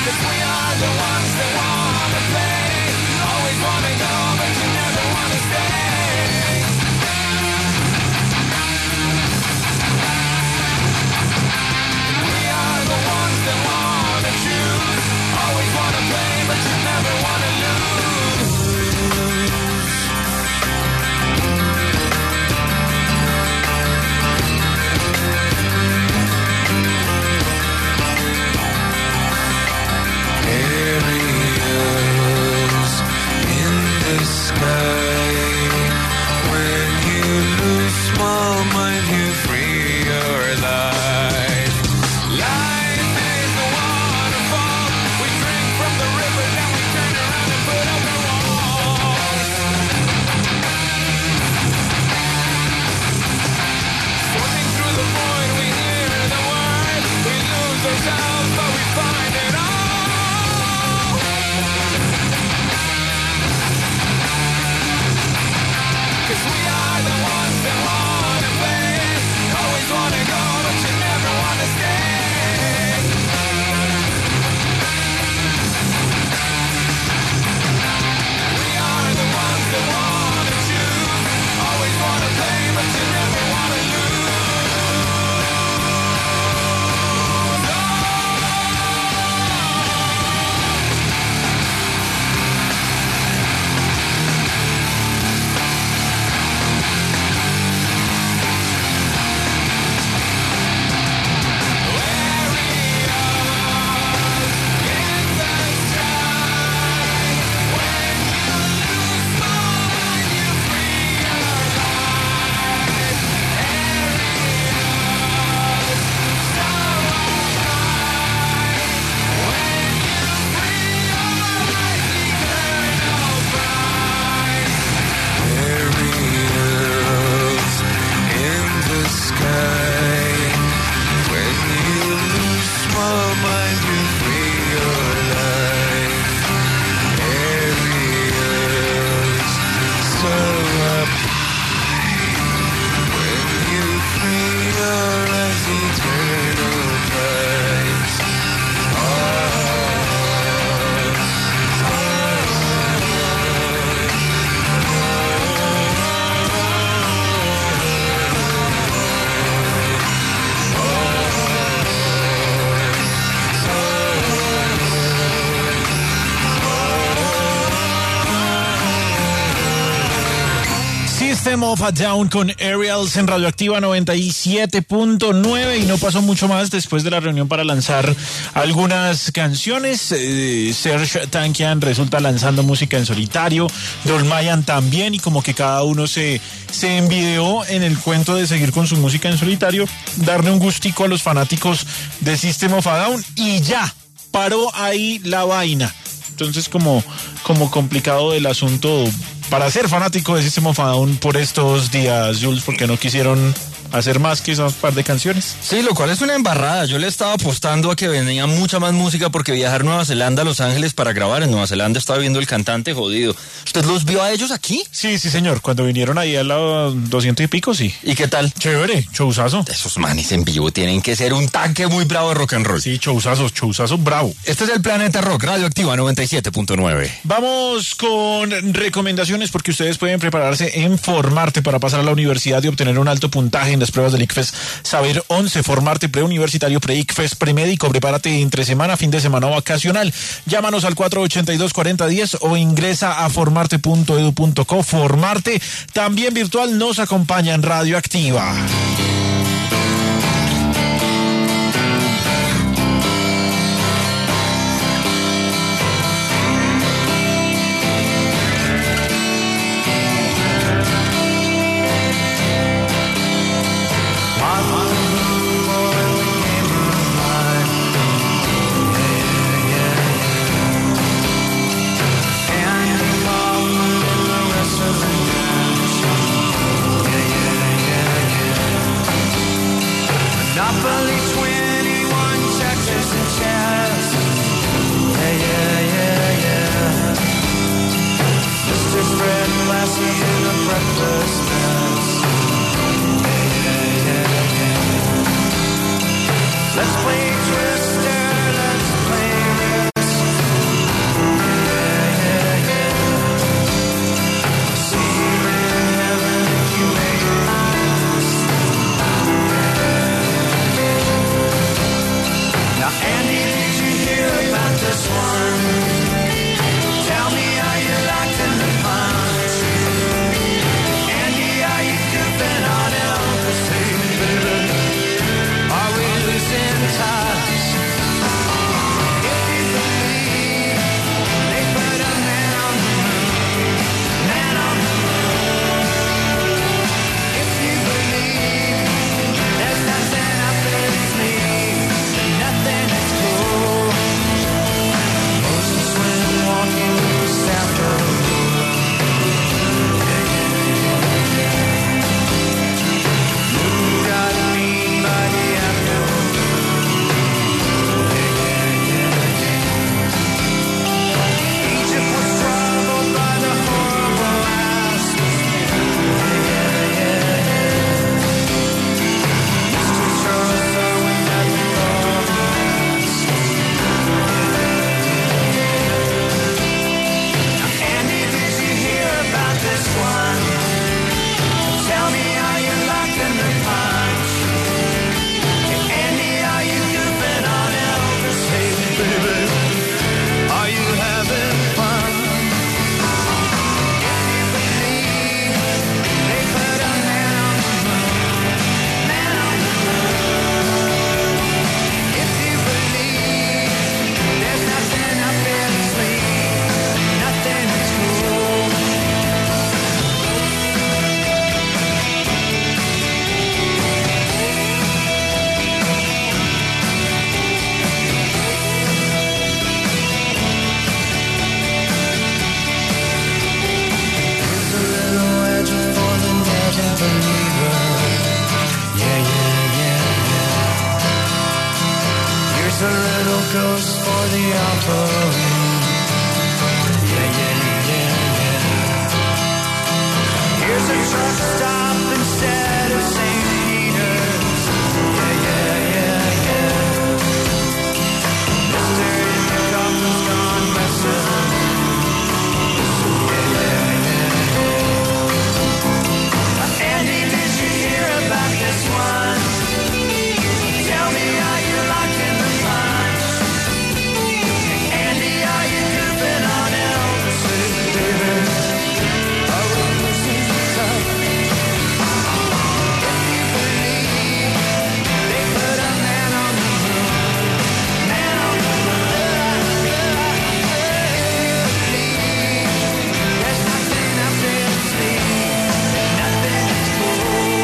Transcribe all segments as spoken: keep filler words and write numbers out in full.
System of a Down con Aerials en Radioactiva noventa y siete punto nueve, y no pasó mucho más después de la reunión para lanzar algunas canciones. eh, Serj Tankian resulta lanzando música en solitario, Dolmayan también, y como que cada uno se, se envidió en el cuento de seguir con su música en solitario, darle un gustico a los fanáticos de System of a Down, y ya, paró ahí la vaina. Entonces como, como complicado el asunto para ser fanático de System of a Down por estos días, Jules, porque no quisieron hacer más que esas par de canciones. Sí, lo cual es una embarrada. Yo le estaba apostando a que venía mucha más música, porque viajar a Nueva Zelanda, a Los Ángeles para grabar en Nueva Zelanda, estaba viendo el cantante jodido. ¿Usted los vio a ellos aquí? Sí, sí, señor. Cuando vinieron ahí a la doscientos y pico, sí. ¿Y qué tal? Chévere, showzazo. Esos manes en vivo tienen que ser un tanque muy bravo de rock and roll. Sí, showzazo, showzazo bravo. Este es el Planeta Rock, Radioactiva noventa y siete punto nueve. Vamos con recomendaciones, porque ustedes pueden prepararse en Formarte para pasar a la universidad y obtener un alto puntaje en las pruebas del ICFES Saber once. Formarte preuniversitario, pre-ICFES, premédico. Prepárate entre semana, fin de semana o vacacional. Llámanos al cuatro ochenta y dos, cuarenta diez o ingresa a formarte punto edu punto co. Formarte también virtual nos acompaña en Radioactiva. for the offering. Yeah, yeah, yeah, yeah. Here's a truck stop instead of Saint Peter's. Yeah, yeah, yeah, yeah. Mister in the coffin's gone messing. Yeah, yeah, yeah, yeah. Andy, did you hear about this one? Tell me, are you locked in the punch? Andy, are you goofing on Elvis? David, are we losing touch? If you believe they put a man on the moon, man on the moon. If you believe there's nothing else in sleep, nothing is cool.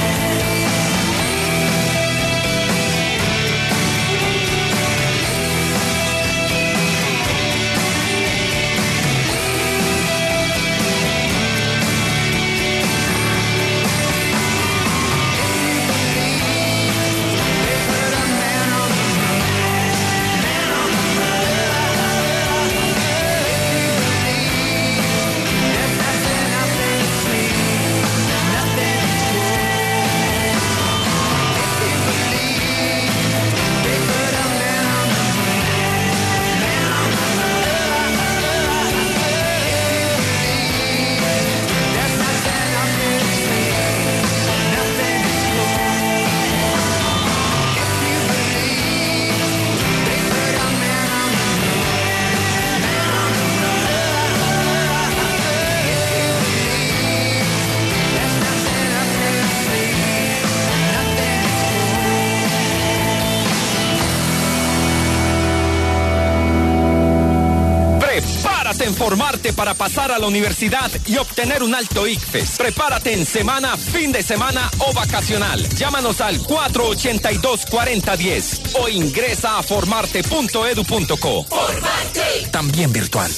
Prepárate en formarte para pasar a la universidad y obtener un alto I C F E S. Prepárate en semana, fin de semana o vacacional. Llámanos al cuatro ochenta y dos, cuarenta diez o ingresa a formarte punto edu punto co. Formarte. También virtual.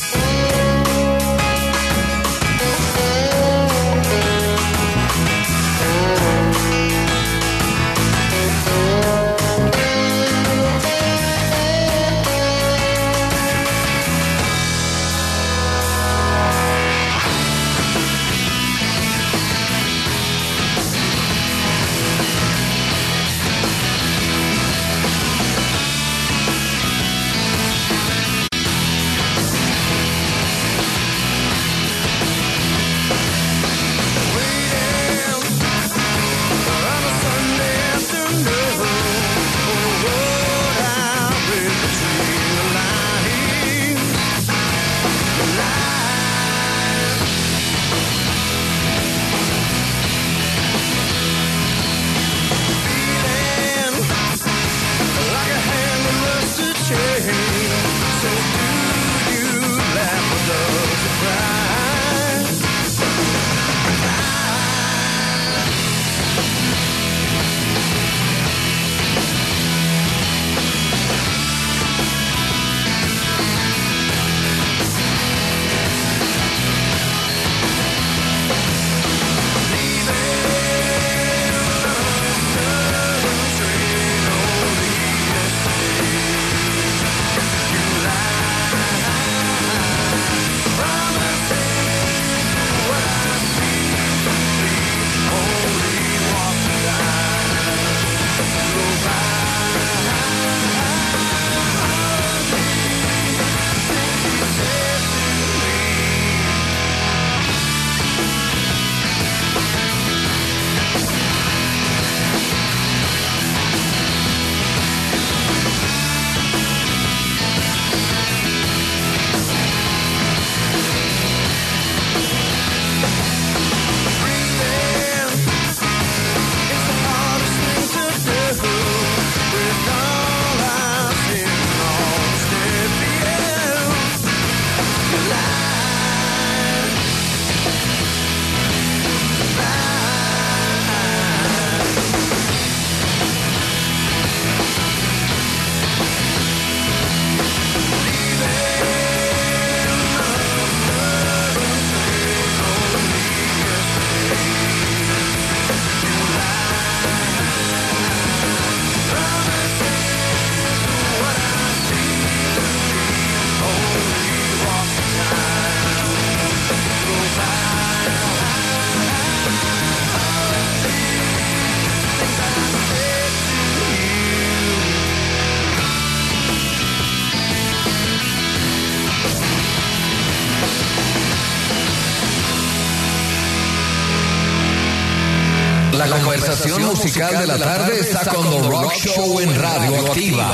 La conversación musical de la tarde está con The Rock Show en Radio Activa.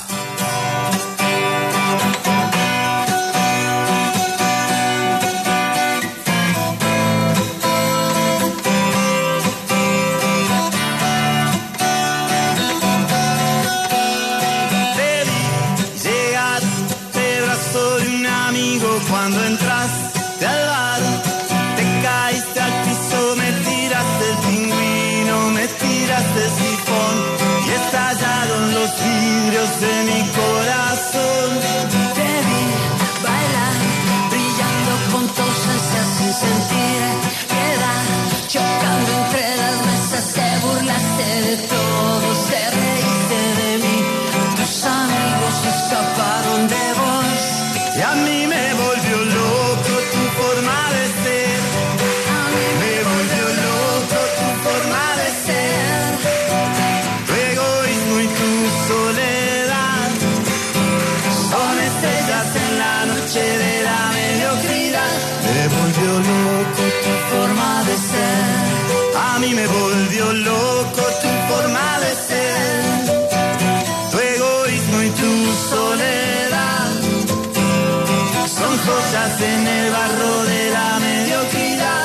Cuando entraste al bar, te caíste al piso, me tiraste el pingüino, me tiraste el sifón y estallaron los vidrios de mi corazón. Te vi bailar, brillando con tu ausencia sin sentir piedad, chocando entre las mesas, te burlaste de todo, te reíste de mí, tus amigos escaparon de vos y a mí me volvió loco tu forma de ser. A mí Me volvió loco tu forma de ser. Tu egoísmo y tu soledad son estrellas en la noche de la mediocridad. Me volvió loco tu forma de ser. A mí me volvió loco tu forma de ser. Tu egoísmo y tu soledad son joyas en el barro de la mediocridad.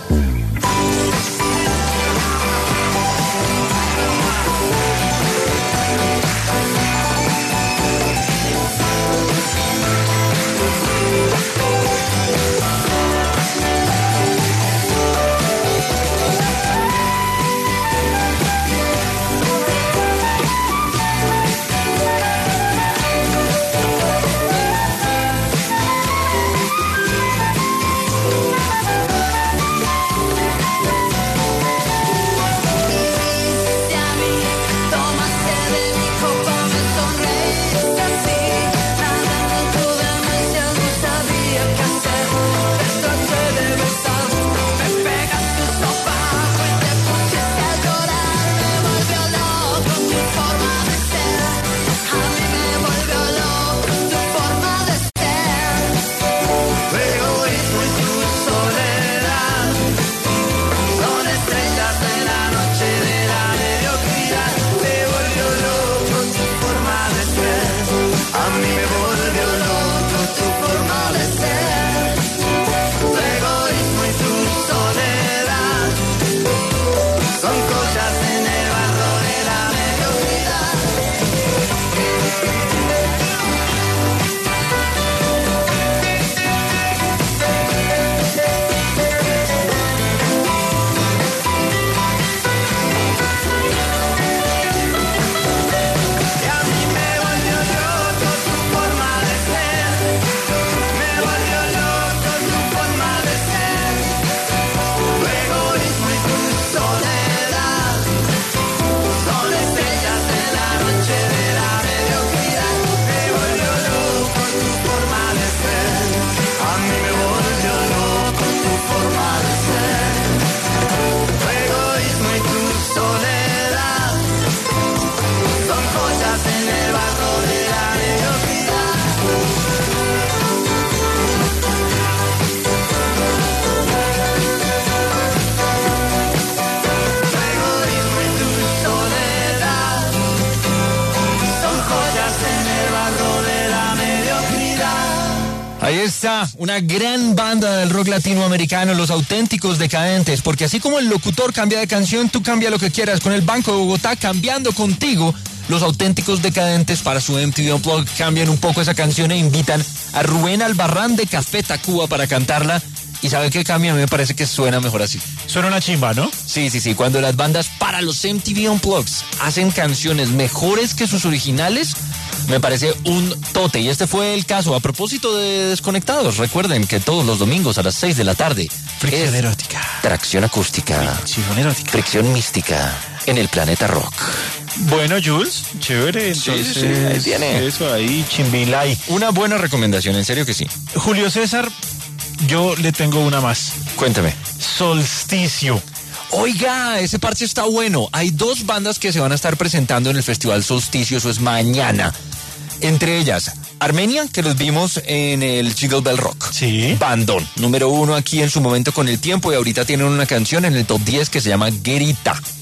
Ahí está, una gran banda del rock latinoamericano, Los Auténticos Decadentes, porque así como el locutor cambia de canción, tú cambia lo que quieras. Con el Banco de Bogotá cambiando contigo, Los Auténticos Decadentes para su M T V Unplugged cambian un poco esa canción e invitan a Rubén Albarrán de Café Tacuba para cantarla. ¿Y sabe qué cambia? A mí me parece que suena mejor así. Suena una chimba, ¿no? Sí, sí, sí. Cuando las bandas para los M T V Unplugged hacen canciones mejores que sus originales, me parece un tote. Y este fue el caso. A propósito de Desconectados, recuerden que todos los domingos a las seis de la tarde Fricción erótica. Tracción acústica. Fricción erótica. Fricción mística en el Planeta Rock. Bueno, Jules, chévere. Entonces, sí, sí, ahí tiene. Eso ahí, chimbilay. Una buena recomendación, en serio que sí. Julio César, yo le tengo una más. Cuéntame. Solsticio. Oiga, ese parche está bueno. Hay dos bandas que se van a estar presentando en el Festival Solsticio, eso es mañana. Entre ellas, Armenia, que los vimos en el Jingle Bell Rock. Sí. Bandón, número uno aquí en su momento con el tiempo, y ahorita tienen una canción en el top diez que se llama Guerita.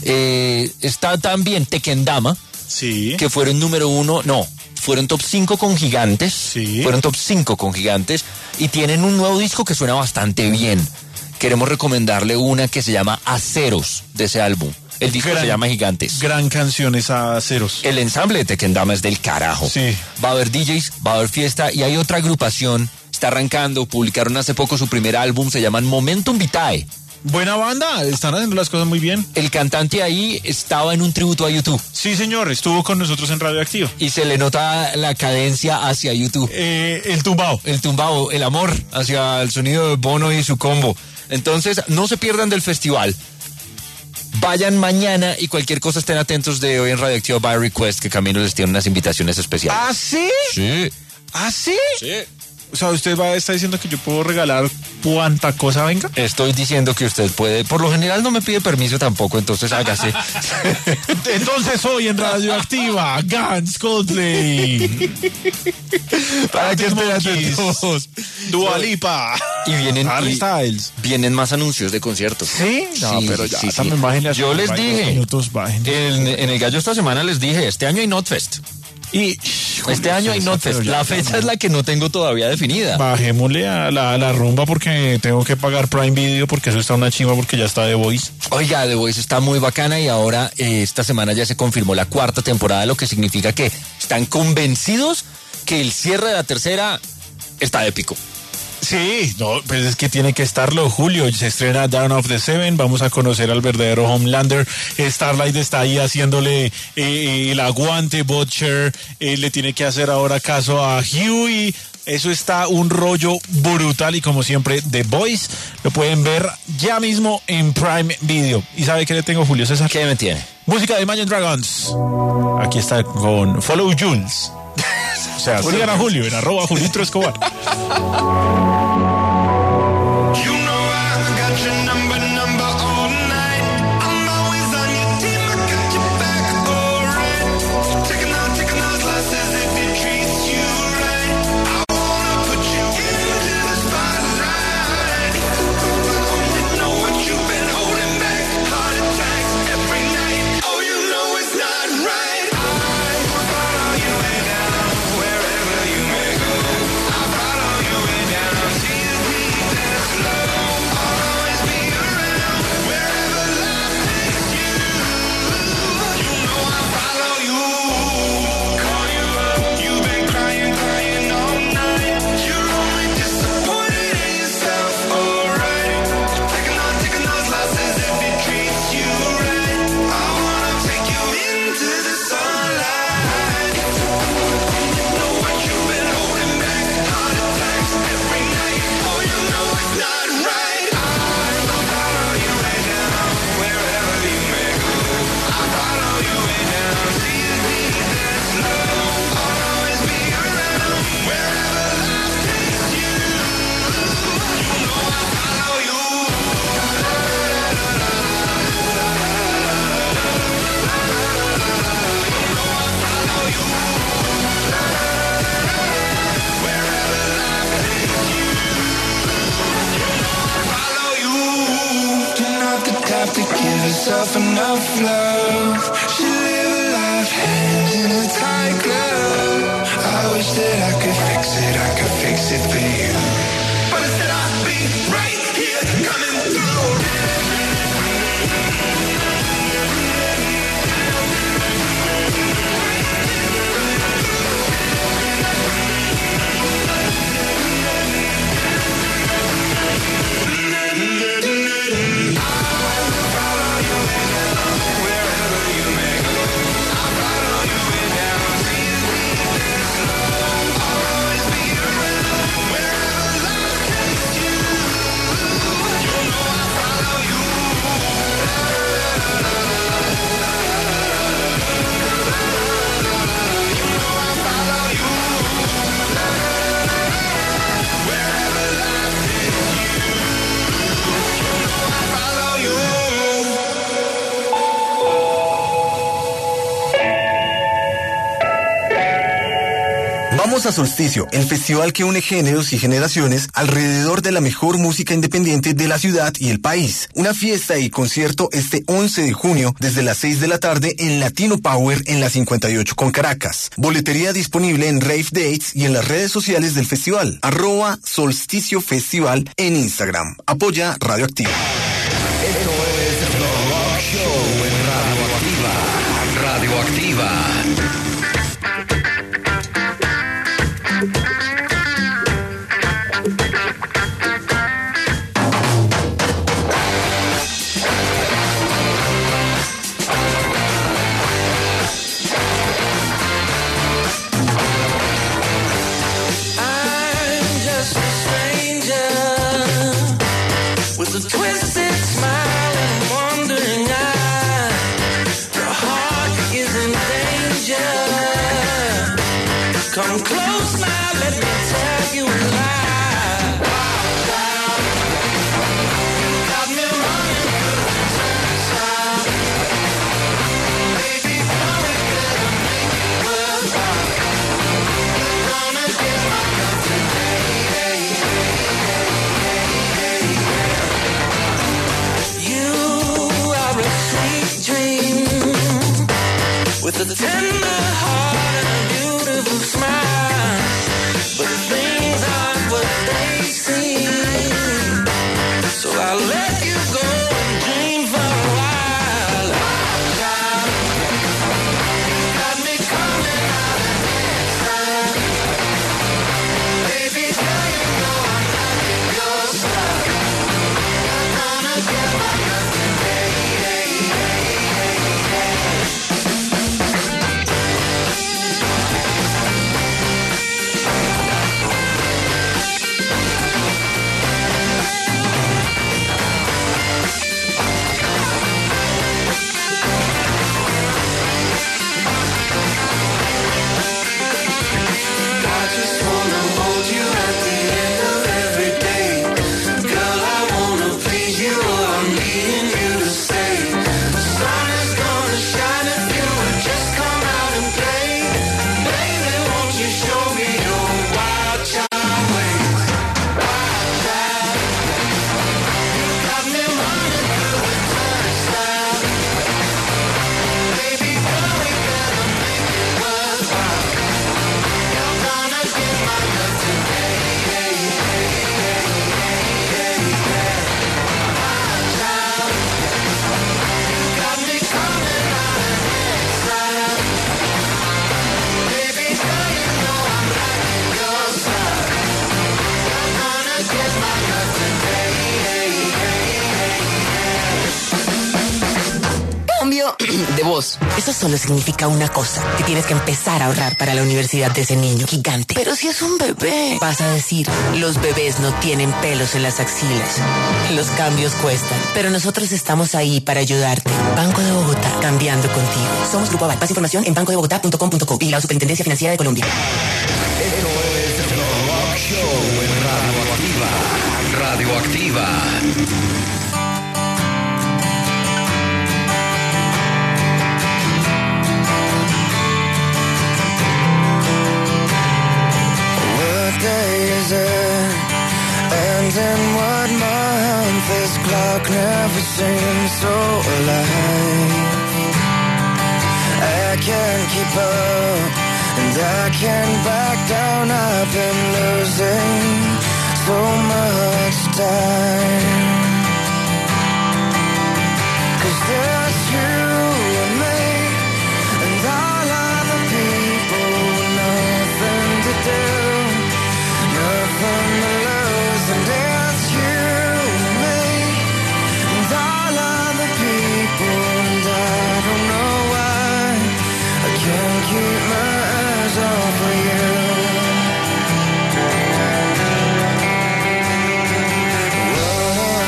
Eh, está también Tekendama, Sí. que fueron número uno, no, fueron top cinco con Gigantes, Sí. fueron top cinco con Gigantes, y tienen un nuevo disco que suena bastante bien. Queremos recomendarle una que se llama Aceros, de ese álbum. El disco Gran- se llama Gigantes. Gran canción esa Ceros. El ensamble de Tekendama es del carajo. Sí. Va a haber D Js, va a haber fiesta, y hay otra agrupación, está arrancando, publicaron hace poco su primer álbum, se llaman Momentum Vitae. Buena banda, están haciendo las cosas muy bien. El cantante ahí estaba en un tributo a YouTube Sí, señor, estuvo con nosotros en Radioactiva. y se le nota la cadencia hacia YouTube. Eh, el tumbao. El tumbao, el amor hacia el sonido de Bono y su combo. Entonces, no se pierdan del festival. Vayan mañana y cualquier cosa estén atentos de hoy en Radioactiva by Request, que Camilo les tiene unas invitaciones especiales. ¿Ah, sí? Sí. ¿Ah, sí? Sí. O sea, usted va a estar diciendo que yo puedo regalar cuanta cosa venga. Estoy diciendo que usted puede, por lo general no me pide permiso tampoco, entonces hágase. Entonces hoy en Radioactiva, Guns, Coldplay, Para que estén Monkeys, atentos. Dua Lipa, Y vienen, Harry y Styles. vienen más anuncios de conciertos. ¿Sí? No, Sí, pero ya, sí, sí. también bájenle a Yo les Spotify dije, dos minutos, bájenle. En, en el Gallo esta semana les dije, este año hay Notfest. Y Este año hay Notfest. La fecha es la que no tengo todavía definida. Bajémosle a la, a la rumba porque tengo que pagar Prime Video porque eso está una chimba porque ya está The Voice. Oiga, The Voice está muy bacana y ahora eh, esta semana ya se confirmó la cuarta temporada, lo que significa que están convencidos que el cierre de la tercera está épico. Sí, no, pues es que tiene que estarlo. Julio se estrena Dawn of the Seven. Vamos a conocer al verdadero Homelander. Starlight está ahí haciéndole eh, el aguante. Butcher eh, le tiene que hacer ahora caso a Huey. Eso está un rollo brutal y como siempre The Voice lo pueden ver ya mismo en Prime Video. ¿Y sabe qué le tengo, Julio César? ¿Qué me tiene? Música de Imagine Dragons. Aquí está con Follow Jules. O sea, sigan a Julio en arroba Julitro Escobar. You know I got your number, number all night. I'm always on your team, I got your back, alright. Taking out, taking those losses if it treats you right. I wanna put you into the spotlight. You know what you've been holding back, heart attacks every night. Oh, you know it's not right. I will follow you way down, wherever you may go. I'll follow you way down, see you deep and slow. I'll always be around, wherever life takes you. You know I'll follow you. Call you up, you've been crying, crying all night. You're only disappointed in yourself, alright. Taking on, taking those losses if it treats you right. I wanna take you into the sunlight. You know what you've been holding back, heart attacks every night. Oh, you know it's not right. I will follow you way down, wherever you may go. I'll follow you way down, see you deep and slow. I'll always be around, wherever life takes you. You know I'll follow you. Follow you. You're not the type to give yourself enough love. Should live a life hand in a tight glove. I wish that I could fix it, I could fix it for you. But instead I'll be right here coming through. Wherever invitamos a Solsticio, el festival que une géneros y generaciones alrededor de la mejor música independiente de la ciudad y el país. Una fiesta y concierto este once de junio desde las seis de la tarde en Latino Power en la cincuenta y ocho con Caracas. Boletería disponible en Rave Dates y en las redes sociales del festival. Arroba Solsticio Festival en Instagram. Apoya Radioactiva. Esto es The Rock Show en Radioactiva. Radioactiva. A twisted smile and wandering eye. Your heart is in danger. Come close now, let me tell you a lie. Wild child, you got me running through the sunshine. Baby, come and get a make it worthwhile. You're gonna get my love today. With a tender heart and a beautiful smile, but things aren't what they seem. So I'll let you go and dream for a while. Wild child, you got me coming out of inside. Baby girl, you know I'm liking your style. You're gonna get my love today. De voz. Eso solo significa una cosa, que tienes que empezar a ahorrar para la universidad de ese niño gigante. Pero si es un bebé, vas a decir, los bebés no tienen pelos en las axilas. Los cambios cuestan, pero nosotros estamos ahí para ayudarte. Banco de Bogotá, cambiando contigo. Somos Grupo Aval. Más información en banco de bogotá punto com punto co y la Superintendencia Financiera de Colombia. Esto es The Rock Show en Radioactiva. Radioactiva. Is it? And in what month? This clock never seems so alive. I can't keep up and I can't back down. I've been losing so much time. 'Cause there's you and me and all other people with nothing to do, nothing to lose, and it's you and me and all other people, and I don't know why I can't keep my eyes off of you. Whoa.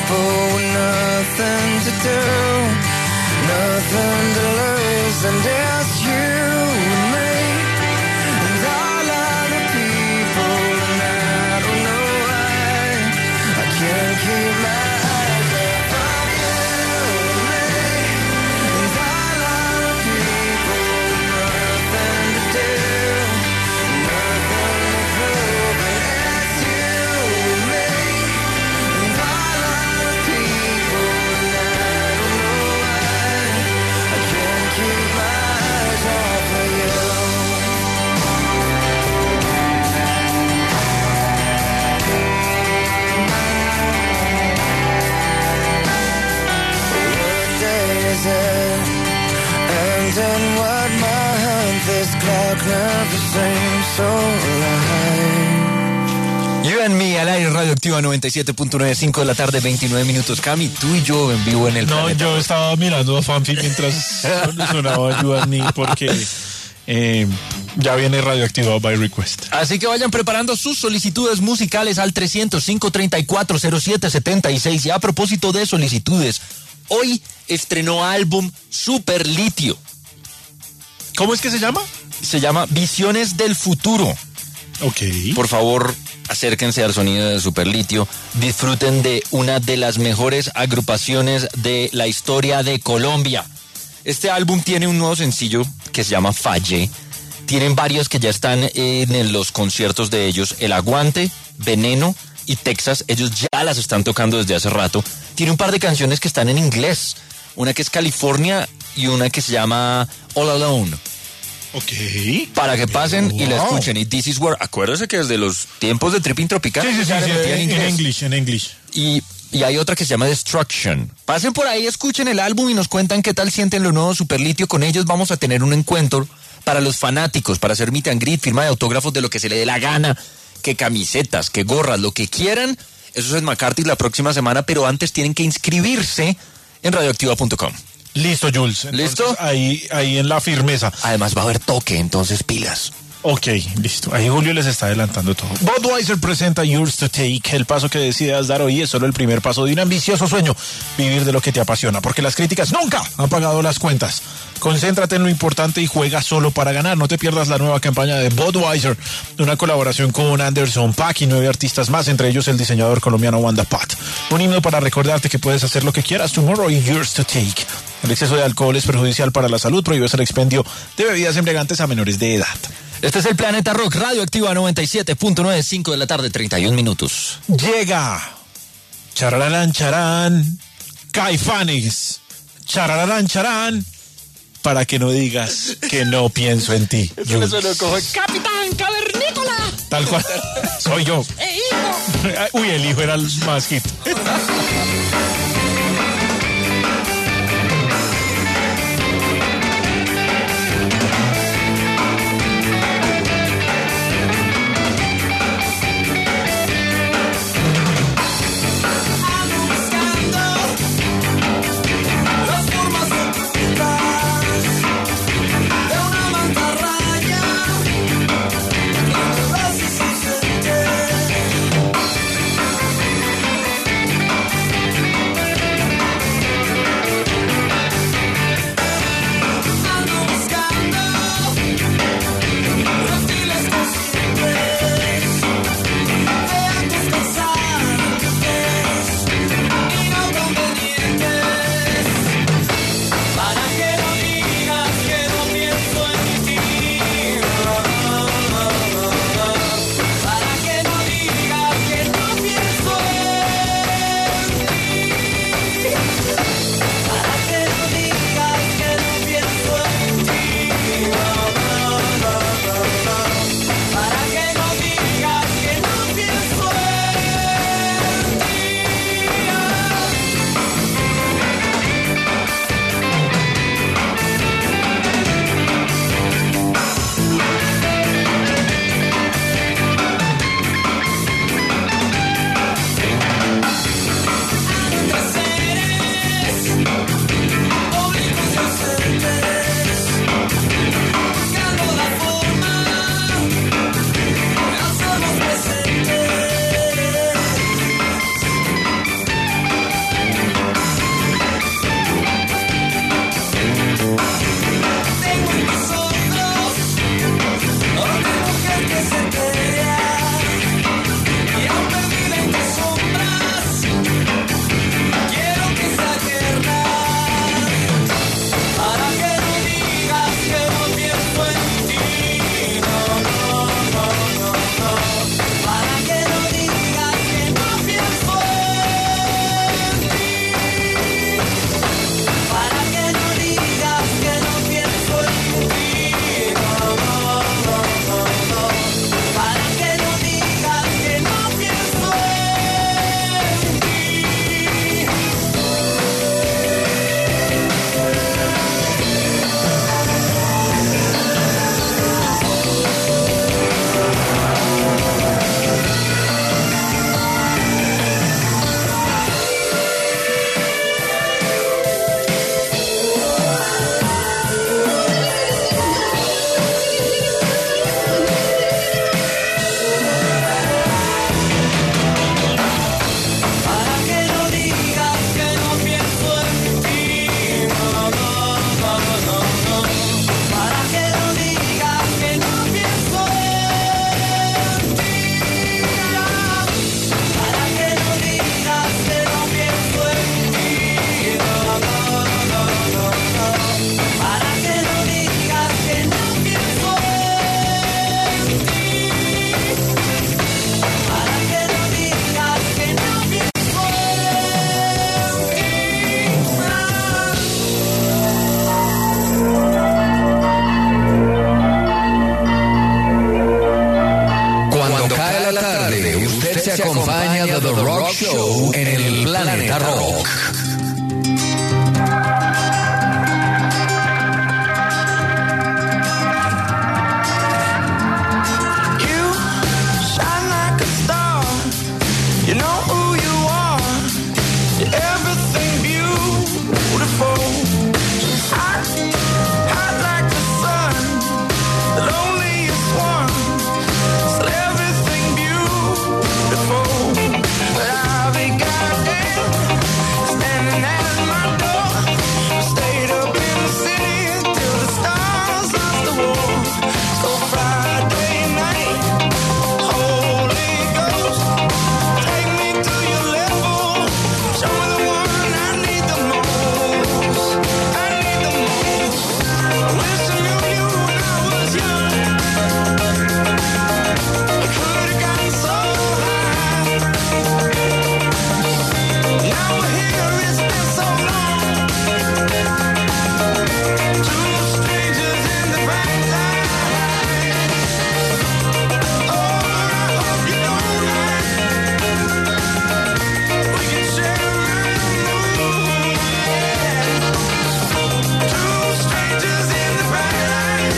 people with nothing to do, nothing to lose, and it's you and me, and all other people, and I don't know why I can't keep my eyes off of you and me, and all other people with nothing to do, nothing to prove, and it's you and me, and all other people, and I don't know why I can't keep my eyes off of you. What day is it? And in what month? This clock never seems so alive. You and Me al aire, Radioactiva noventa y siete punto nueve, cinco de la tarde, veintinueve minutos. Cami, tú y yo en vivo en el No, planeta. yo estaba mirando a Fanfi mientras sonaba You and Me porque eh, ya viene Radioactiva by Request. Así que vayan preparando sus solicitudes musicales al trescientos, cinco treinta y cuatro, cero siete setenta y seis. Y a propósito de solicitudes, hoy estrenó álbum Super Litio. ¿Cómo es que se llama? Se llama Visiones del Futuro. Ok. Por favor, acérquense al sonido de Super Litio. Disfruten de una de las mejores agrupaciones de la historia de Colombia. Este álbum tiene un nuevo sencillo que se llama Fallé. Tienen varios que ya están en los conciertos de ellos. El Aguante, Veneno y Texas. Ellos ya las están tocando desde hace rato. Tiene un par de canciones que están en inglés. Una que es California y una que se llama All Alone. Ok. Para que pasen y la Wow. escuchen. Y This Is Where, acuérdese que desde los tiempos de Tripping Tropical. Sí, sí, sí, ya le sí, metían en inglés. English, en English. Y, y hay otra que se llama Destruction. Pasen por ahí, escuchen el álbum y nos cuentan qué tal sienten lo nuevo Super Litio. Con ellos vamos a tener un encuentro para los fanáticos, para hacer meet and greet, firma de autógrafos de lo que se le dé la gana, que camisetas, que gorras, lo que quieran. Eso es en McCarthy la próxima semana, pero antes tienen que inscribirse en radioactiva punto com. Listo, Jules. Entonces, ¿Listo? Ahí, ahí en la firmeza. Además va a haber toque, entonces pilas. Ok, listo. Ahí Julio les está adelantando todo. Budweiser presenta Yours to Take. El paso que decidas dar hoy es solo el primer paso de un ambicioso sueño. Vivir de lo que te apasiona. Porque las críticas nunca han pagado las cuentas. Concéntrate en lo importante y juega solo para ganar. No te pierdas la nueva campaña de Budweiser. Una colaboración con Anderson Paak y nueve artistas más, entre ellos el diseñador colombiano Wanda Pat. Un himno para recordarte que puedes hacer lo que quieras tomorrow y Yours to Take. El exceso de alcohol es perjudicial para la salud. Prohíbe el expendio de bebidas embriagantes a menores de edad. Este es el Planeta Rock, Radioactiva noventa y siete punto nueve, cinco de la tarde, treinta y un minutos. Llega Chararán Charán Caifanes. Chararán Charán, para que no digas que no pienso en ti. Jules. Capitán Cavernícola. Tal cual. Soy yo. Uy, el hijo era el más hit. Las formas ocultas de una mantarraya, los brazos ausentes. acompaña de The Rock Show en el Planeta Rock. You know who you are. You're everything beautiful. Hot, hot like the sun. The loneliest one. Still everything beautiful. But I'll be goddamn standing at my door. Stayed up in the city till the stars lost the war. So Friday night, Holy Ghost, take me to your level. Show me the one I need the most. I need the most. I wish I knew you when I was young. I could have gotten so high. Now we're here, it's been so long. Two strangers in the bright light. Oh, I hope you don't mind. We can share a moon. Two strangers in the bright light.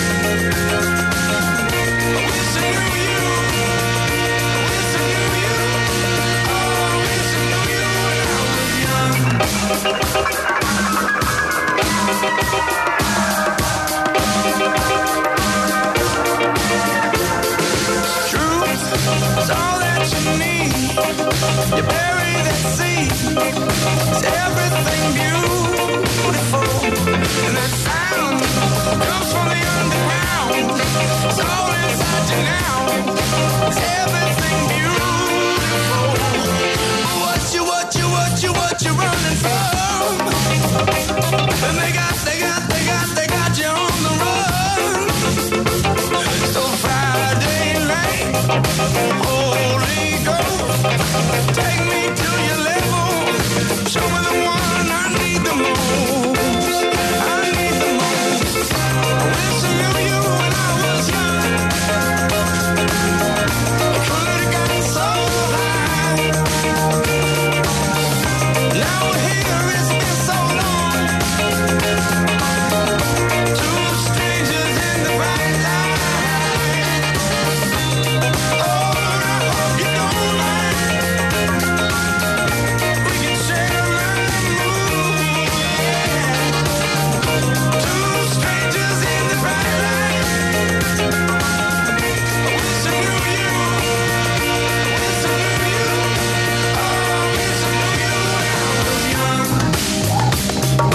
I wish I knew you. I wish I knew you. Oh, I wish I knew you when I was young. Truth is all that you need. You bury that seed. It's everything beautiful. And that sound comes from the underground. It's all inside you now. It's everything beautiful. What you, what you, what you, what you running from? And they got, they got, they got, they got you on the run. So Friday night, Holy Ghost, take me to your level. Show me the one I need the most. I need the most. I wish I knew you when I was young. I could have gotten so high. Now we're here, it's been so long. Two strangers in the bright light. Oh, I hope you don't mind. We can share a moon. Two strangers in the bright light. I wish I knew you. I wish I knew you. Oh, I wish I knew you when I was young.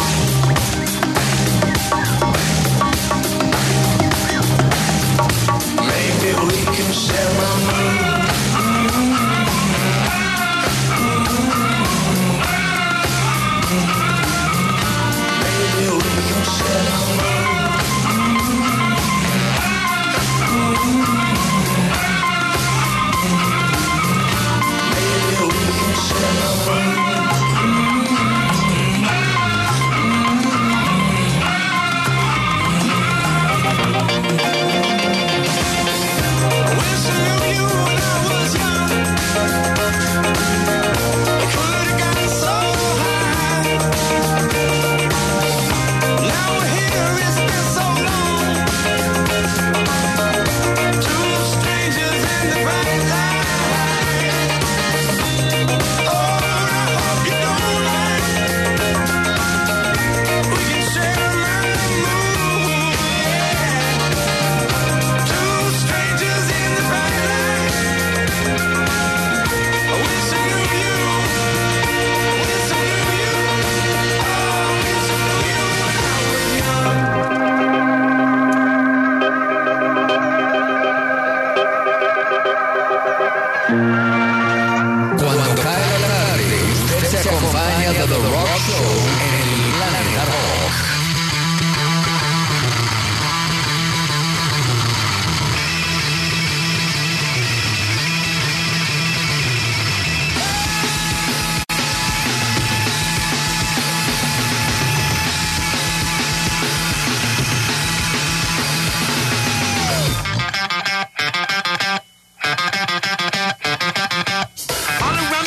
Maybe we can share my moon. Maybe we can share my moon. Maybe we can share my moon. I wish I knew you when I was young. I could have gotten so high. Now we're here, it's been so long. Two strangers in the bright light. Oh, I hope you don't mind. We can share my moon. Two strangers in the bright light. I wish I knew you. I wish I knew you. Oh, I wish I knew you when I was young. Cuando cae la tarde, usted se acompaña de The Rock Show en el Planeta Rock. All around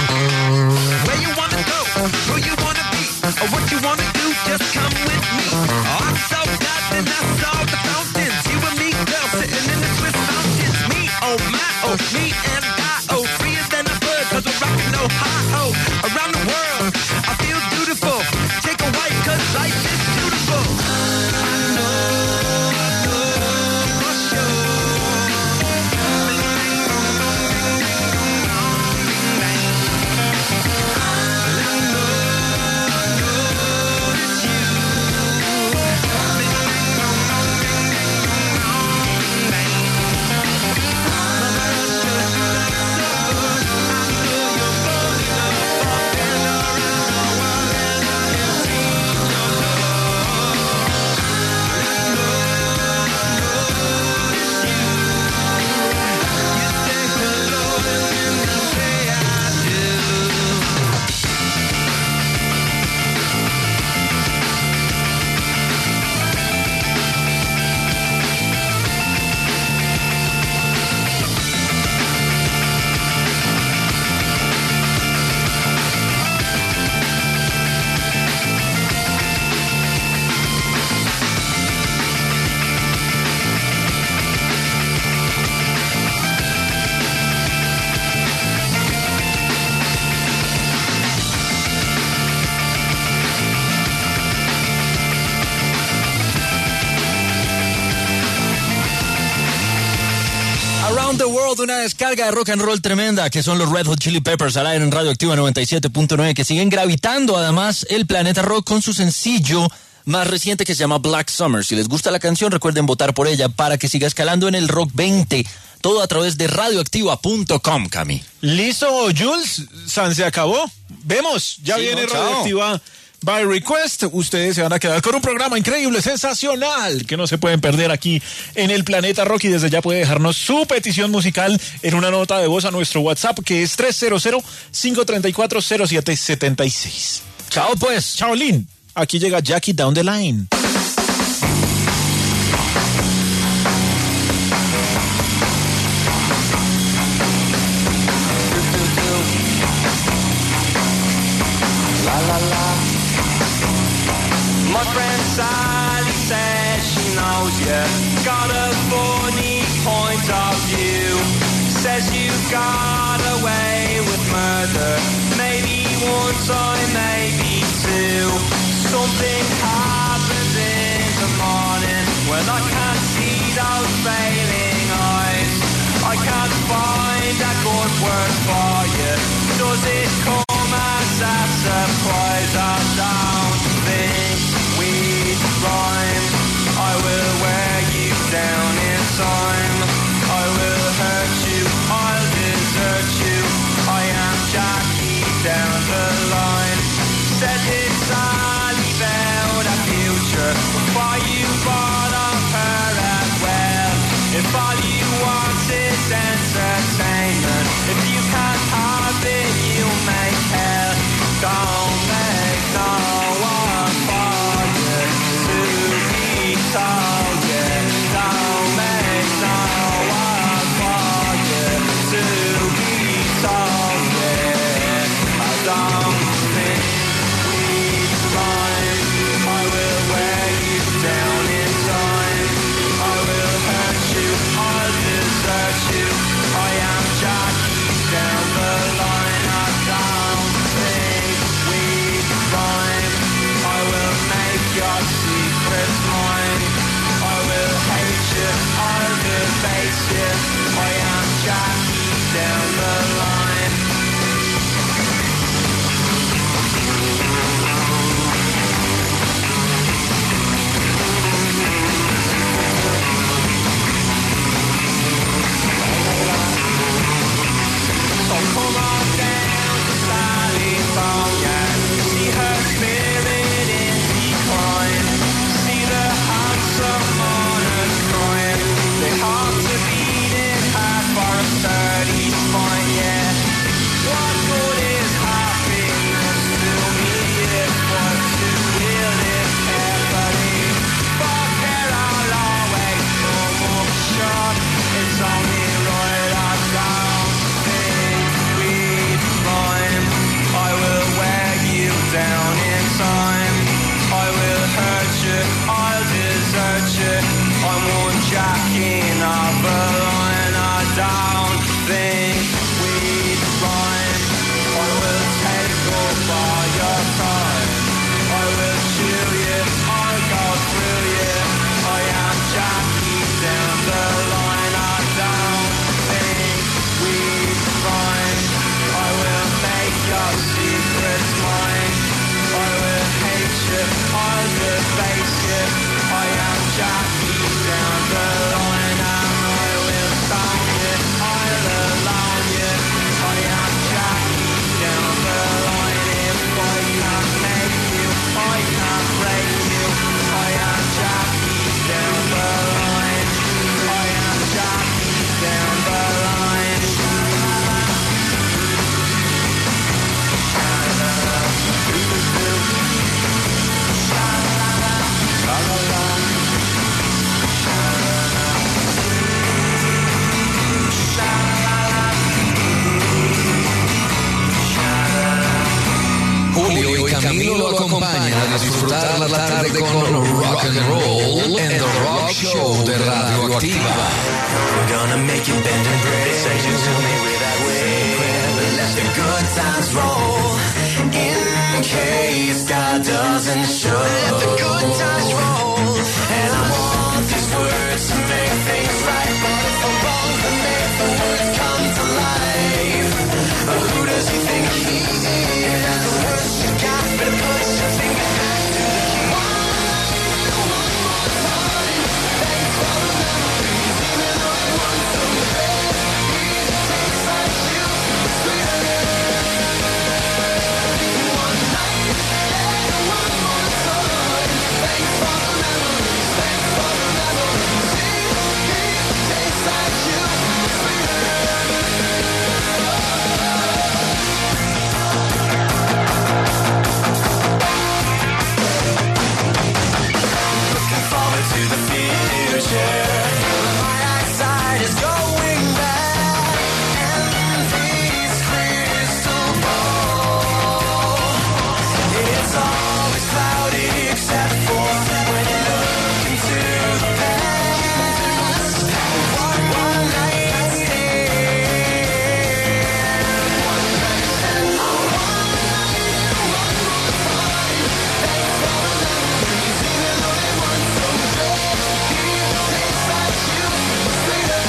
Where you wanna go, who you wanna be, or what you wanna do, just come with me. Oh, I'm so glad that I saw the fountains. You and me, girl, sitting in the Swiss mountains. Me, oh my, oh me and I, oh freer than a bird, cause we're rockin' no hi-ho. Around the world, I feel beautiful. Take a wife, cause life is beautiful. I know, I know for sure. Around the World, una descarga de rock and roll tremenda, que son los Red Hot Chili Peppers al aire en Radioactiva noventa y siete punto nueve, que siguen gravitando además el planeta rock con su sencillo más reciente que se llama Black Summer. Si les gusta la canción, recuerden votar por ella para que siga escalando en el Rock veinte. Todo a través de radioactiva punto com, Cami. Listo, Jules, San se acabó. Vemos, ya Sí, viene no, chao. Radioactiva by Request. Ustedes se van a quedar con un programa increíble, sensacional, que no se pueden perder aquí en el Planeta Rock. Y desde ya puede dejarnos su petición musical en una nota de voz a nuestro WhatsApp, que es tres cero cero, cinco tres cuatro, cero siete siete seis. Chao, pues. Chao, Lin. Aquí llega Jackie Down the Line. La la la. My friend Sally says she knows you. Got a funny point of view. Says you got away with murder. Maybe one time, maybe two. Something happens in the morning when I can't see those failing eyes. I can't find a good word for you. Does it come as a surprise? I don't think we rhyme. I will wear you down in time. I will hurt you, I'll desert you. I am Jack Camilo lo acompaña a disfrutar la tarde con rock and roll en The Rock Show de Radioactiva. We're gonna make you bend and break. Say you to me without waiting. But let the good times roll. In case God doesn't show. Let the good times roll. And I want these words to make things right. But if I'm wrong, then make the words come to life. But who does he think he is? That's the worst you got. Better put your finger back to the key. One more time. Thanks for the memories. Even though they weren't so great. It tastes like you. Sweeter. One night. And one more time. Thanks for the memories. Thanks for the memories. It tastes like you. Sweeter. Looking forward to the future. My eyesight is going back, and these crystal balls. It's always cloudy except for when you look into the past. One, one night stand. One night stand. Oh, one night and one more time. Thanks for the memories, even though they weren't so great. It tastes like you, sweeter.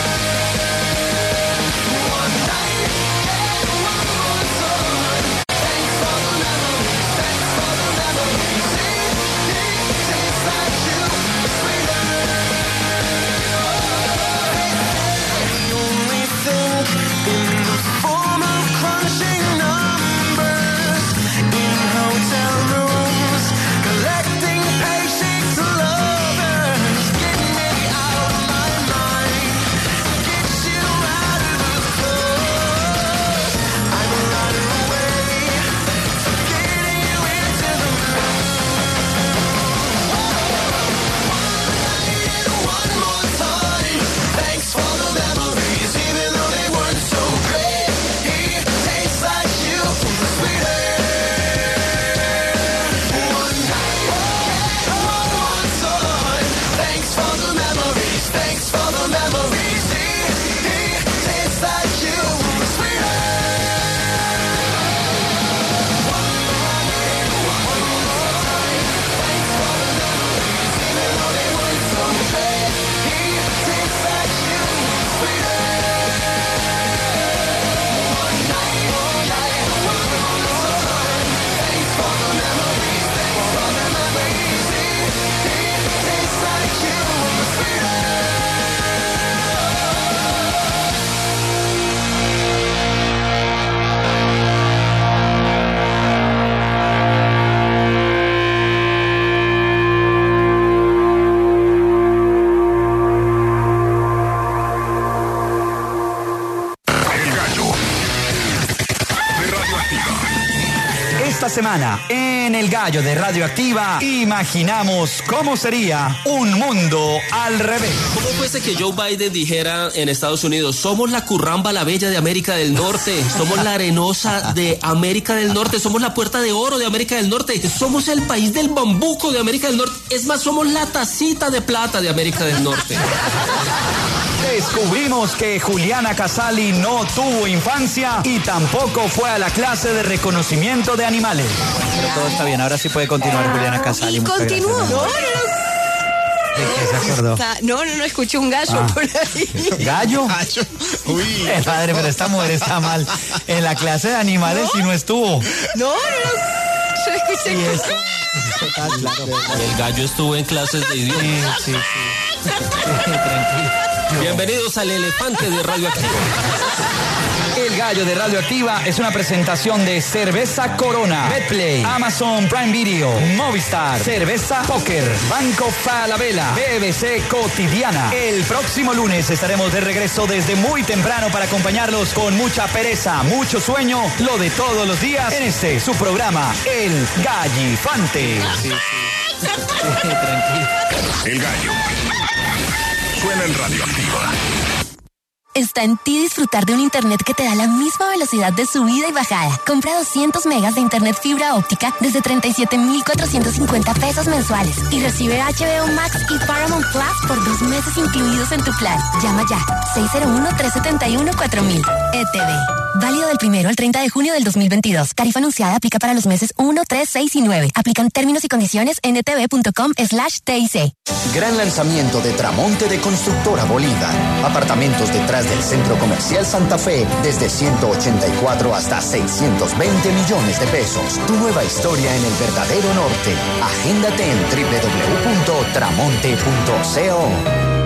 One night and one more time. Thanks for the memories, thanks for the memories. It, it tastes like you, sweeter. We only think in the form of crunching numbers in hotel rooms, collecting patience lovers. Get me out of my mind, get you out of the clothes. I'm running away, forgetting you into the moon. One more time, thanks for the memories, even though they weren't so great. It tastes like you, sweeter. One night, one more time. Thanks for the memories, thanks for the memories. It, it tastes like you, sweeter. One night, one more time. Thanks for the memories, even though they weren't so great. It tastes like you, sweeter. One night, one night, one more time. Thanks for the memories, thanks for the memories. It, it tastes like you, sweeter. El Gallo de Radioactiva. Esta semana, en El Gallo de Radioactiva, imaginamos cómo sería un mundo al revés. ¿Cómo fuese que Joe Biden dijera en Estados Unidos, somos la curramba, la bella de América del Norte, somos la arenosa de América del Norte, somos la puerta de oro de América del Norte, somos el país del bambuco de América del Norte, es más, somos la tacita de plata de América del Norte? Descubrimos que Juliana Casali no tuvo infancia y tampoco fue a la clase de reconocimiento de animales. Pero todo está bien, ahora sí puede continuar Juliana Casali. Y muchas continúo. gracias. No, no, ¿De qué se acordó? no. No, no, no, escuché un gallo Ah. por ahí. ¿Gallo? Uy. Eh, padre, pero esta mujer está mal. En la clase de animales sí no estuvo. No, no, no. Yo escuché Y que- esto- Total, claro. El gallo estuvo en clases de idioma. Sí, sí, sí. Sí, tranquilo. Bienvenidos al elefante de Radioactiva. El Gallo de Radioactiva es una presentación de Cerveza Corona, Betplay, Amazon Prime Video, Movistar, Cerveza Póker, Banco Falabella, B B C Cotidiana. El próximo lunes estaremos de regreso desde muy temprano para acompañarlos con mucha pereza, mucho sueño, lo de todos los días en este su programa, El Gallifante. Sí, sí. Sí, tranquilo. El Gallo. Suena en Radioactiva. Está en ti disfrutar de un internet que te da la misma velocidad de subida y bajada. Compra doscientos megas de internet fibra óptica desde treinta y siete mil cuatrocientos cincuenta pesos mensuales y recibe H B O Max y Paramount Plus por dos meses incluidos en tu plan. Llama ya, seis cero uno, tres siete uno, cuatro mil. E T V. Válido del primero al treinta de junio del dos mil veintidós. Tarifa anunciada aplica para los meses uno, tres, seis y nueve. Aplican términos y condiciones en etv.com slash TIC. Gran lanzamiento de Tramonte de Constructora Bolívar. Apartamentos detrás del Centro Comercial Santa Fe desde ciento ochenta y cuatro hasta seiscientos veinte millones de pesos. Tu nueva historia en el verdadero norte. Agéndate en doble u doble u doble u punto tramonte punto co.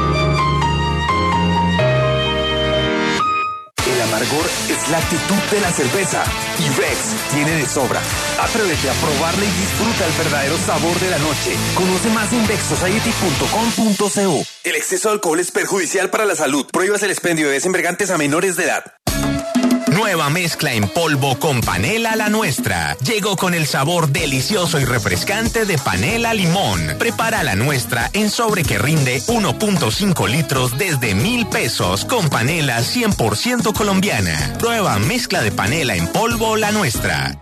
El amargor es la actitud de la cerveza y Rex tiene de sobra. Atrévete a probarla y disfruta el verdadero sabor de la noche. Conoce más en vex society punto com punto co. El exceso de alcohol es perjudicial para la salud. Prohíbas el expendio de bebidas embriagantes a menores de edad. Nueva mezcla en polvo con panela la nuestra. Llegó con el sabor delicioso y refrescante de panela limón. Prepara la nuestra en sobre que rinde uno punto cinco litros desde mil pesos con panela cien por ciento colombiana. Prueba mezcla de panela en polvo la nuestra.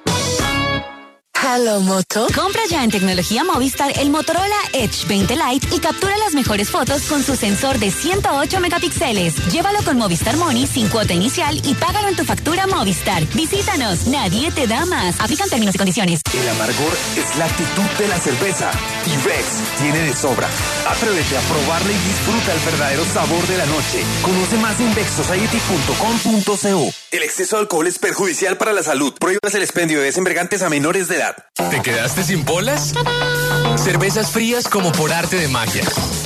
Hello, Moto. Compra ya en tecnología Movistar el Motorola Edge veinte Lite y captura las mejores fotos con su sensor de ciento ocho megapíxeles. Llévalo con Movistar Money sin cuota inicial y págalo en tu factura Movistar. Visítanos, nadie te da más. Aplican términos y condiciones. El amargor es la actitud de la cerveza y Rex tiene de sobra. Atrévete a probarla y disfruta el verdadero sabor de la noche. Conoce más en vex society punto com punto co. El exceso de alcohol es perjudicial para la salud. Prohíbas el expendio de bebidas embriagantes a menores de edad. ¿Te quedaste sin bolas? Cervezas frías como por arte de magia.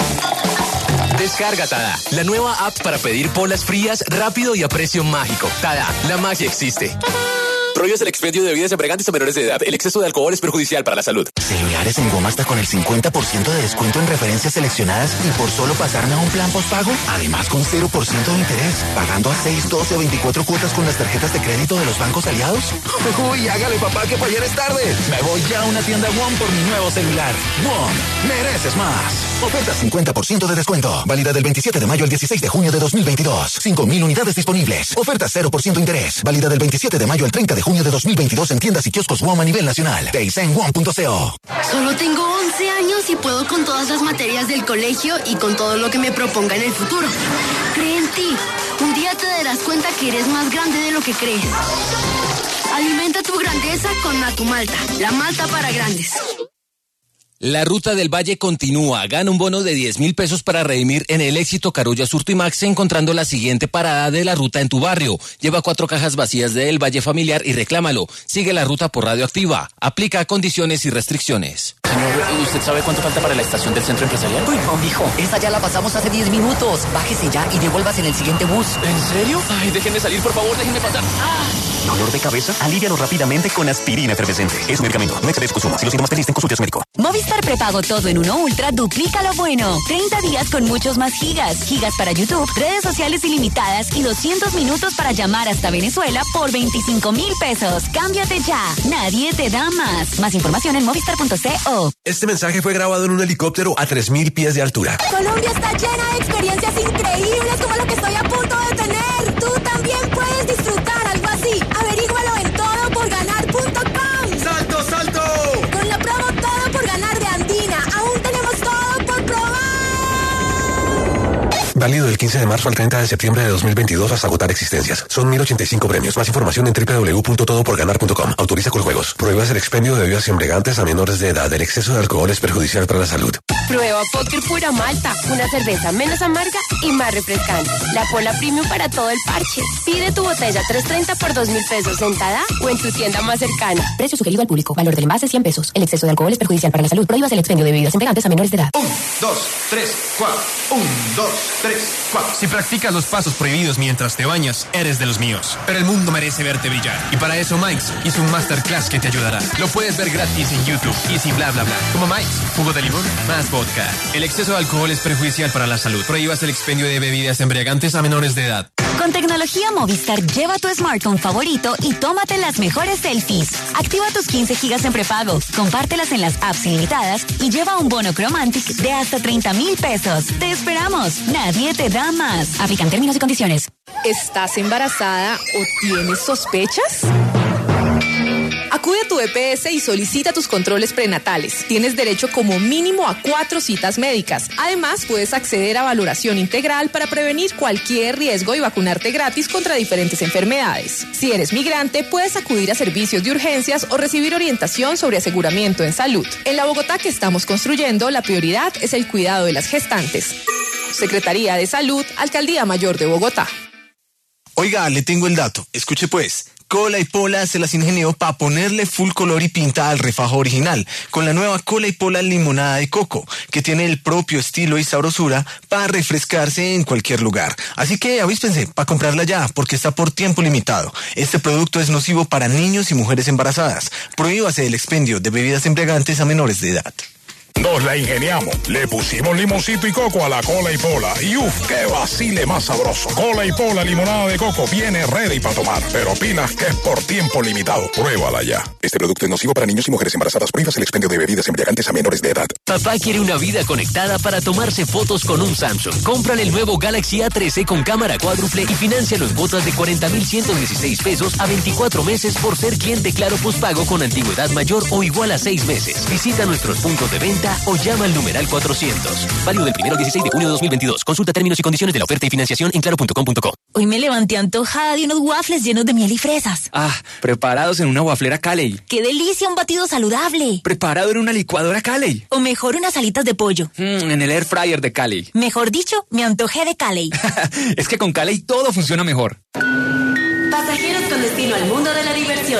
Descarga Tada, la nueva app para pedir polas frías rápido y a precio mágico. Tada, la magia existe. Prohíbes el expendio de bebidas embriagantes a menores de edad. El exceso de alcohol es perjudicial para la salud. Celulares en Goma hasta con el cincuenta por ciento de descuento en referencias seleccionadas y por solo pasarme a un plan postpago. Además con cero por ciento de interés. Pagando a seis, doce o veinticuatro cuotas con las tarjetas de crédito de los bancos aliados. Uy, hágale papá que para ayer es tarde. Me voy ya a una tienda One por mi nuevo celular. One, mereces más. Oferta cincuenta por ciento de descuento. Válida del veintisiete de mayo al dieciséis de junio de dos mil veintidós. cinco mil unidades disponibles. Oferta cero por ciento interés. Válida del veintisiete de mayo al treinta de junio de dos mil veintidós en tiendas y kioscos One a nivel nacional. Te hice en one punto co. Solo tengo once años y puedo con todas las materias del colegio y con todo lo que me proponga en el futuro. Cree en ti. Un día te darás cuenta que eres más grande de lo que crees. Alimenta tu grandeza con Natu Malta, la malta para grandes. La Ruta del Valle continúa. Gana un bono de diez mil pesos para redimir en el Éxito Carulla Surto y Max encontrando la siguiente parada de la ruta en tu barrio. Lleva cuatro cajas vacías del Valle Familiar y reclámalo. Sigue la ruta por Radioactiva. Aplica condiciones y restricciones. Señor, ¿usted sabe cuánto falta para la estación del centro empresarial? Uy, no, mijo, esa ya la pasamos hace diez minutos. Bájese ya y devuélvase en el siguiente bus. ¿En serio? Ay, déjenme salir, por favor, déjenme pasar. ¡Ah! ¿Dolor de cabeza? Alívialo rápidamente con aspirina efervescente. Es un medicamento. No excedes consumo. Si los síntomas persisten, consulte a su médico. Movistar prepago todo en uno Ultra duplica lo bueno. treinta días con muchos más gigas. Gigas para YouTube, redes sociales ilimitadas y doscientos minutos para llamar hasta Venezuela por veinticinco mil pesos. Cámbiate ya. Nadie te da más. Más información en movistar punto co. Este mensaje fue grabado en un helicóptero a tres mil pies de altura. Colombia está llena de experiencias increíbles como la que estoy a punto de tener. Tú también puedes disfrutar algo así. Averígualo en todo por ganar punto com. ¡Salto, salto! Con la promo Todo por Ganar de Andina, aún tenemos todo por probar. Válido del quince de marzo al treinta de septiembre de dos mil veintidós hasta agotar existencias. Son mil ochenta y cinco premios. Más información en doble u doble u doble u punto todo por ganar punto com. Autoriza con juegos. Prohíbas el expendio de bebidas embriagantes a menores de edad. El exceso de alcohol es perjudicial para la salud. Prueba Póker Pura Malta, una cerveza menos amarga y más refrescante. La Pola Premium para todo el parche. Pide tu botella tres treinta por dos mil pesos en Tada o en tu tienda más cercana. Precio sugerido al público. Valor del envase cien pesos. El exceso de alcohol es perjudicial para la salud. Prohíbas el expendio de bebidas embriagantes a menores de edad. Un, dos, tres, cuatro. Un, dos, tres, cuatro. Si practicas los pasos prohibidos mientras te bañas, eres de los míos. Pero el mundo merece verte brillar. Y para eso Mike's hizo un masterclass que te ayudará. Lo puedes ver gratis en YouTube. Y sin bla bla bla. Como Mike's, jugo de limón, más bolas. vodka. El exceso de alcohol es perjudicial para la salud. Prohíbas el expendio de bebidas embriagantes a menores de edad. Con tecnología Movistar, lleva tu smartphone favorito y tómate las mejores selfies. Activa tus quince gigas en prepago, compártelas en las apps ilimitadas y lleva un bono Chromantic de hasta treinta mil pesos. ¡Te esperamos! Nadie te da más. Aplican términos y condiciones. ¿Estás embarazada o tienes sospechas? Acude a tu E P S y solicita tus controles prenatales. Tienes derecho como mínimo a cuatro citas médicas. Además, puedes acceder a valoración integral para prevenir cualquier riesgo y vacunarte gratis contra diferentes enfermedades. Si eres migrante, puedes acudir a servicios de urgencias o recibir orientación sobre aseguramiento en salud. En la Bogotá que estamos construyendo, la prioridad es el cuidado de las gestantes. Secretaría de Salud, Alcaldía Mayor de Bogotá. Oiga, le tengo el dato. Escuche pues. Cola y Pola se las ingenió para ponerle full color y pinta al refajo original, con la nueva Cola y Pola limonada de coco, que tiene el propio estilo y sabrosura para refrescarse en cualquier lugar. Así que avíspense para comprarla ya, porque está por tiempo limitado. Este producto es nocivo para niños y mujeres embarazadas. Prohíbase el expendio de bebidas embriagantes a menores de edad. Nos la ingeniamos. Le pusimos limoncito y coco a la Cola y Pola. Y uff, qué vacile más sabroso. Cola y Pola limonada de coco viene ready para tomar. Pero pilas que es por tiempo limitado. Pruébala ya. Este producto es nocivo para niños y mujeres embarazadas. Prohíbas el expendio de bebidas embriagantes a menores de edad. Papá quiere una vida conectada para tomarse fotos con un Samsung. Cómprale el nuevo Galaxy A trece con cámara cuádruple y financialo en cuotas de cuarenta mil ciento dieciséis pesos a veinticuatro meses por ser cliente Claro Postpago con antigüedad mayor o igual a seis meses. Visita nuestros puntos de venta o llama al numeral cuatrocientos. Válido del primero al dieciséis de junio de dos mil veintidós. Consulta términos y condiciones de la oferta y financiación en claro punto com punto co. Hoy me levanté antojada de unos waffles llenos de miel y fresas. Ah, preparados en una waflera Caley. ¡Qué delicia, un batido saludable! Preparado en una licuadora Caley. O mejor, unas alitas de pollo. Mm, en el air fryer de Caley. Mejor dicho, me antojé de Caley. Es que con Caley todo funciona mejor. Pasajeros con destino al mundo de la diversión.